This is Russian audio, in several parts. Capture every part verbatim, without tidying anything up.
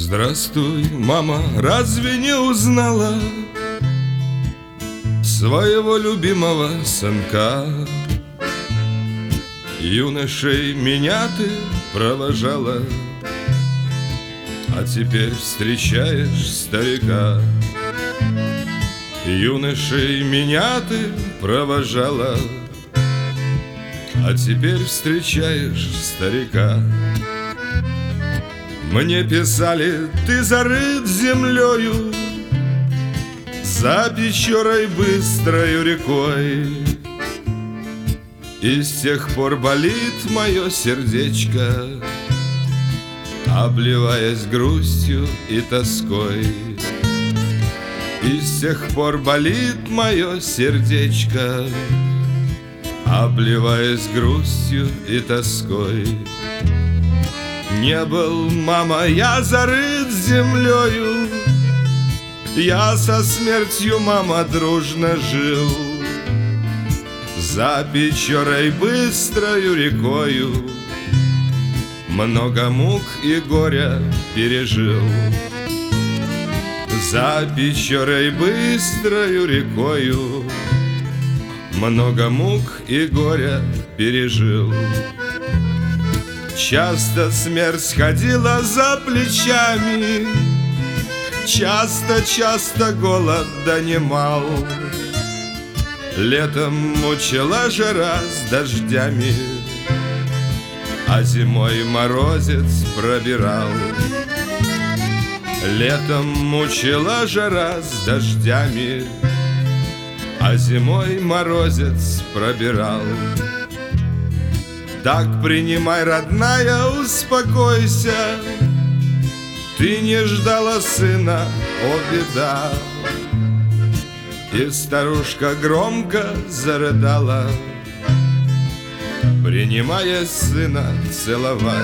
Здравствуй, мама, разве не узнала своего любимого сынка? Юношей меня ты провожала, а теперь встречаешь старика. Юношей меня ты провожала, а теперь встречаешь старика. Мне писали, ты зарыт землею, за Печорой быстрою рекой. И с тех пор болит мое сердечко, обливаясь грустью и тоской. И с тех пор болит мое сердечко, обливаясь грустью и тоской. Не был, мама, я зарыт землею, я со смертью, мама, дружно жил. За Печорой быстрою рекою много мук и горя пережил. За Печорой быстрою рекою много мук и горя пережил. Часто смерть ходила за плечами, часто-часто голод донимал. Летом мучила жара с дождями, а зимой морозец пробирал. Летом мучила жара с дождями, а зимой морозец пробирал. Так принимай, родная, успокойся, ты не ждала сына, о беда. И старушка громко зарыдала, принимая сына целовать.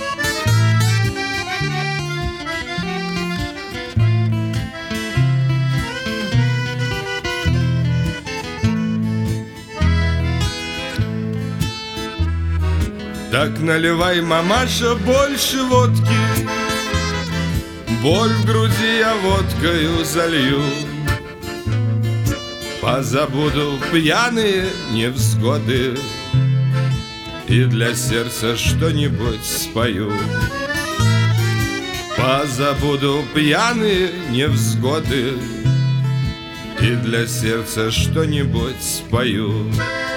Так наливай, мамаша, больше водки, боль в груди я водкою залью. Позабуду пьяные невзгоды и для сердца что-нибудь спою. Позабуду пьяные невзгоды и для сердца что-нибудь спою.